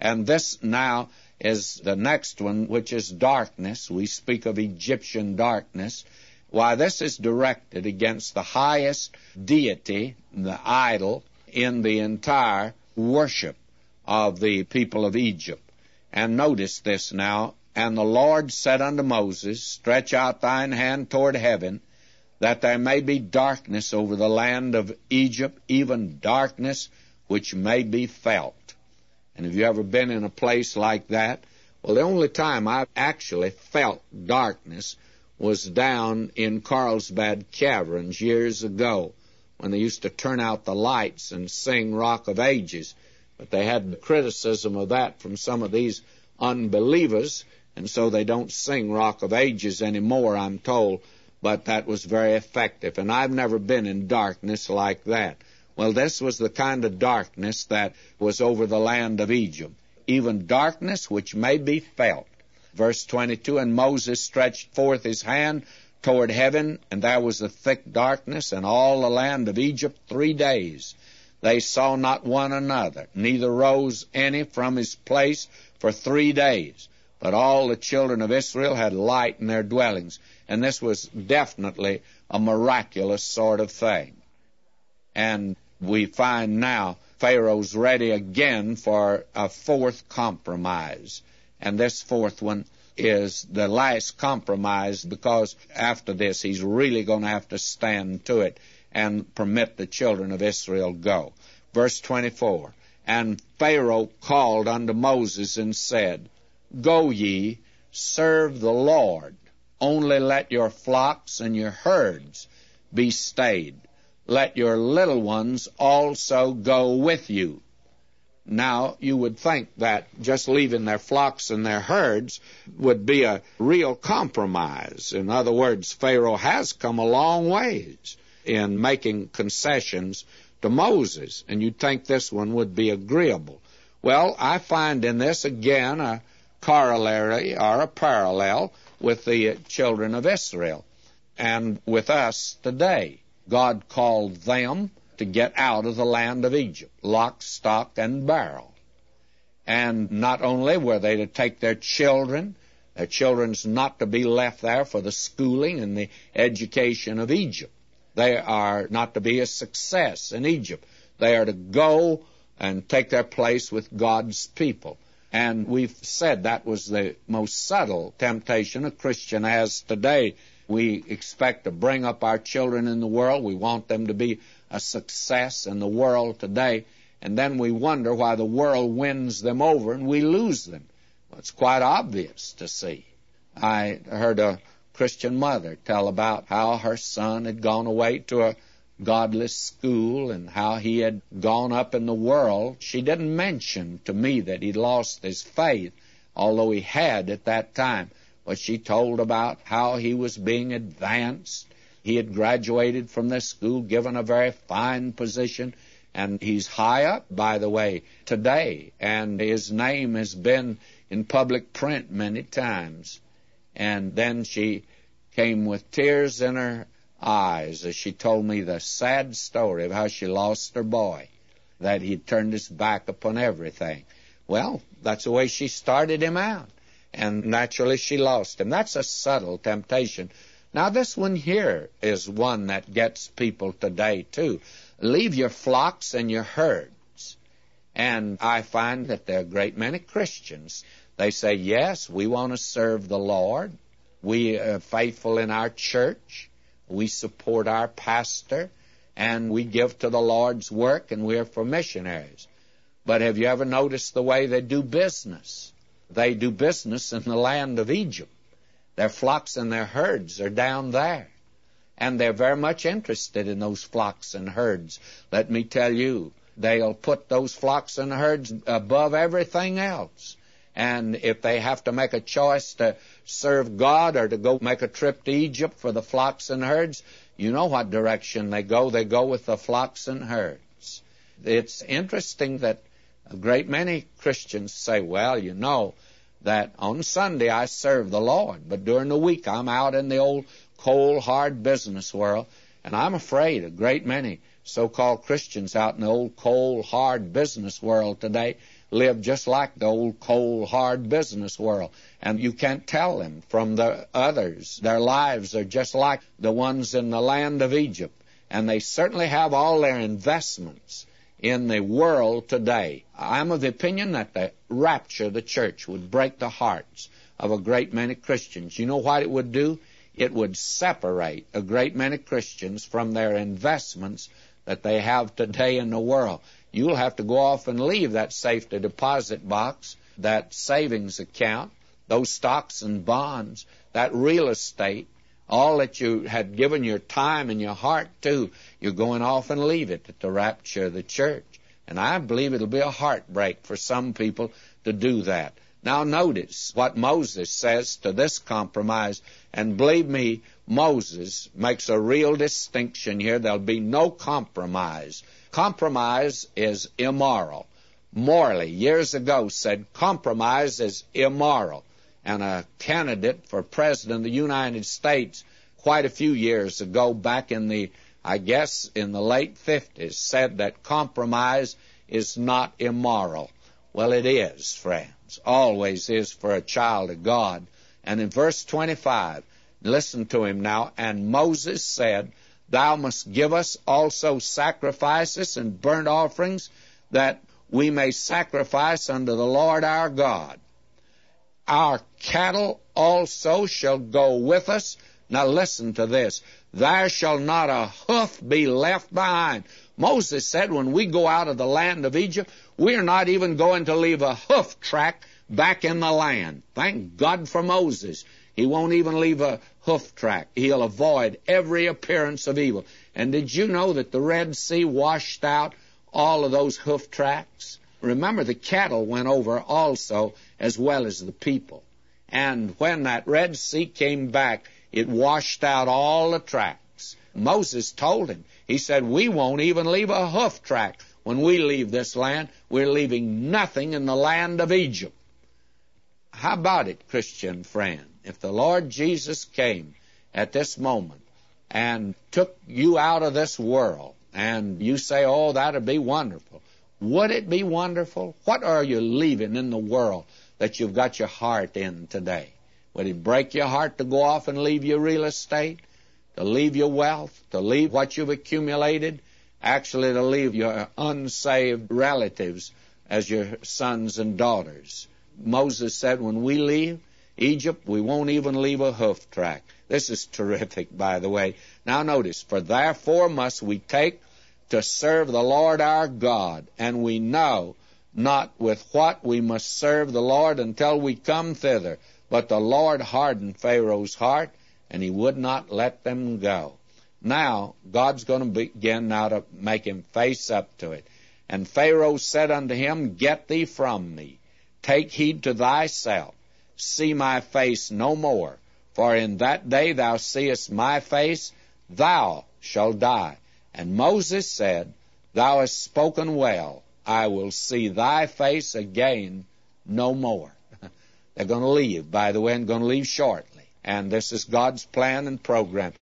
And this now is the next one, which is darkness. We speak of Egyptian darkness. Why, this is directed against the highest deity, the idol, in the entire worship of the people of Egypt. And notice this now. And the Lord said unto Moses, Stretch out thine hand toward heaven, that there may be darkness over the land of Egypt, even darkness which may be felt. And have you ever been in a place like that? Well, the only time I've actually felt darkness was down in Carlsbad Caverns years ago, when they used to turn out the lights and sing Rock of Ages. But they had criticism of that from some of these unbelievers, and so they don't sing Rock of Ages anymore, I'm told. But that was very effective, and I've never been in darkness like that. Well, this was the kind of darkness that was over the land of Egypt, even darkness which may be felt. Verse 22, And Moses stretched forth his hand toward heaven, and there was a thick darkness in all the land of Egypt 3 days. They saw not one another, neither rose any from his place for 3 days. But all the children of Israel had light in their dwellings. And this was definitely a miraculous sort of thing. And we find now Pharaoh's ready again for a fourth compromise. And this fourth one is the last compromise, because after this he's really going to have to stand to it and permit the children of Israel go. Verse 24, And Pharaoh called unto Moses and said, Go ye, serve the Lord. Only let your flocks and your herds be stayed. Let your little ones also go with you. Now, you would think that just leaving their flocks and their herds would be a real compromise. In other words, Pharaoh has come a long ways in making concessions to Moses, and you'd think this one would be agreeable. Well, I find in this, again, a corollary or a parallel with the children of Israel and with us today. God called them to get out of the land of Egypt, lock, stock, and barrel. And not only were they to take their children's not to be left there for the schooling and the education of Egypt. They are not to be a success in Egypt. They are to go and take their place with God's people. And we've said that was the most subtle temptation a Christian has today. We expect to bring up our children in the world. We want them to be a success in the world today. And then we wonder why the world wins them over and we lose them. Well, it's quite obvious to see. I heard a Christian mother tell about how her son had gone away to a godless school and how he had gone up in the world. She didn't mention to me that he'd lost his faith, although he had at that time. But she told about how he was being advanced. He had graduated from this school, given a very fine position, and he's high up, by the way, today, and his name has been in public print many times. And then she came with tears in her eyes as she told me the sad story of how she lost her boy, that he'd turned his back upon everything. Well, that's the way she started him out, and naturally she lost him. That's a subtle temptation. Now, this one here is one that gets people today, too. Leave your flocks and your herds. And I find that there are a great many Christians. They say, yes, we want to serve the Lord. We are faithful in our church. We support our pastor. And we give to the Lord's work, and we're for missionaries. But have you ever noticed the way they do business? They do business in the land of Egypt. Their flocks and their herds are down there. And they're very much interested in those flocks and herds. Let me tell you, they'll put those flocks and herds above everything else. And if they have to make a choice to serve God or to go make a trip to Egypt for the flocks and herds, you know what direction they go. They go with the flocks and herds. It's interesting that a great many Christians say, well, you know, that on Sunday I serve the Lord, but during the week I'm out in the old cold, hard business world, and I'm afraid a great many so-called Christians out in the old cold, hard business world today live just like the old cold, hard business world. And you can't tell them from the others. Their lives are just like the ones in the land of Egypt. And they certainly have all their investments in the world today. I'm of the opinion that the rapture of the church would break the hearts of a great many Christians. You know what it would do? It would separate a great many Christians from their investments that they have today in the world. You'll have to go off and leave that safety deposit box, that savings account, those stocks and bonds, that real estate, all that you had given your time and your heart to. You're going off and leave it at the rapture of the church. And I believe it'll be a heartbreak for some people to do that. Now notice what Moses says to this compromise, and believe me, Moses makes a real distinction here. There'll be no compromise. Compromise is immoral. Morley, years ago, said compromise is immoral. And a candidate for president of the United States quite a few years ago, back in the late 50s, said that compromise is not immoral. Well, it is, friends. Always is for a child of God. And in verse 25, listen to him now. And Moses said, Thou must give us also sacrifices and burnt offerings, that we may sacrifice unto the Lord our God. Our cattle also shall go with us. Now listen to this. There shall not a hoof be left behind. Moses said when we go out of the land of Egypt, we are not even going to leave a hoof track back in the land. Thank God for Moses. He won't even leave a hoof track. He'll avoid every appearance of evil. And did you know that the Red Sea washed out all of those hoof tracks? Remember, the cattle went over also, as well as the people. And when that Red Sea came back, it washed out all the tracks. Moses told him, he said, we won't even leave a hoof track. When we leave this land, we're leaving nothing in the land of Egypt. How about it, Christian friend? If the Lord Jesus came at this moment and took you out of this world, and you say, oh, that'd be wonderful. Would it be wonderful? What are you leaving in the world that you've got your heart in today? Would it break your heart to go off and leave your real estate, to leave your wealth, to leave what you've accumulated, actually to leave your unsaved relatives as your sons and daughters? Moses said, when we leave Egypt, we won't even leave a hoof track. This is terrific, by the way. Now notice, for therefore must we take to serve the Lord our God, and we know not with what we must serve the Lord until we come thither. But the Lord hardened Pharaoh's heart, and he would not let them go. Now, God's going to begin now to make him face up to it. And Pharaoh said unto him, Get thee from me. Take heed to thyself. See my face no more. For in that day thou seest my face, thou shalt die. And Moses said, Thou hast spoken well. I will see thy face again no more. They're going to leave, by the way, and going to leave shortly. And this is God's plan and program.